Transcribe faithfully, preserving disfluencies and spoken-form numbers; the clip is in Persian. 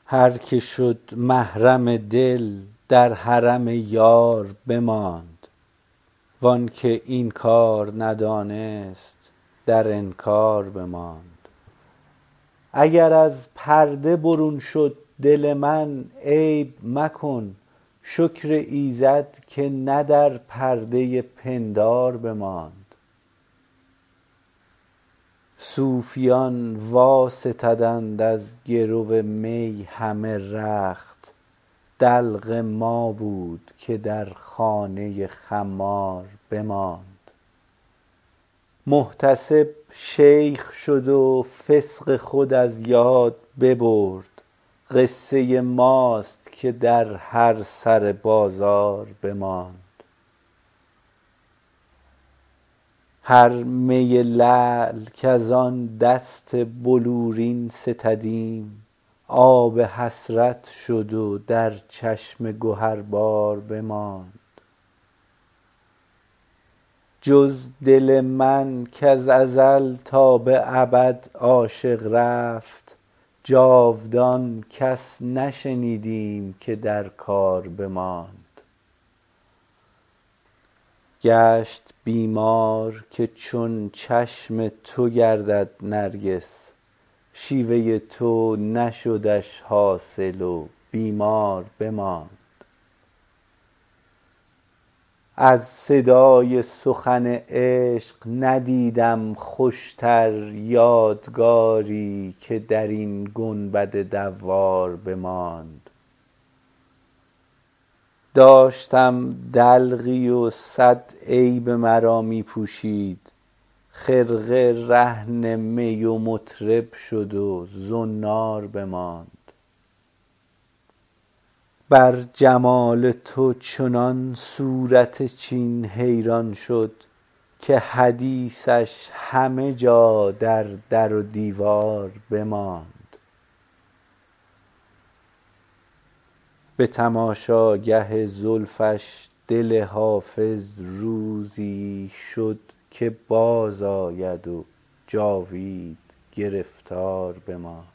هر که شد محرم دل در حرم یار بماند وان که این کار ندانست در انکار بماند. اگر از پرده برون شد دل من عیب مکن، شکر ایزد که نه در پرده پندار بماند. صوفیان وا ستدند از گرو می همه رخت، دلق ما بود که در خانه خمار بماند. محتسب شیخ شد و فسق خود از یاد ببرد، قصه ماست که در هر سر بازار بماند. هر می لعل کز آن دست بلورین ستدیم، آب حسرت شد و در چشم گهربار بماند. جز دل من کز ازل تا به ابد عاشق رفت، جاودان کس نشنیدیم که در کار بماند. گشت بیمار که چون چشم تو گردد نرگس، شیوه تو نشدش حاصل و بیمار بماند. از صدای سخن عشق ندیدم خوشتر یادگاری که در این گنبد دوار بماند. داشتم دلقی و صد عیب مرا می پوشید، خرقه رهن می و مطرب شد و زنار بماند. بر جمال تو چنان صورت چین حیران شد که حدیثش همه جا در در و دیوار بماند. به تماشاگه زلفش دل حافظ روزی شد که باز آید و جاوید گرفتار بماند.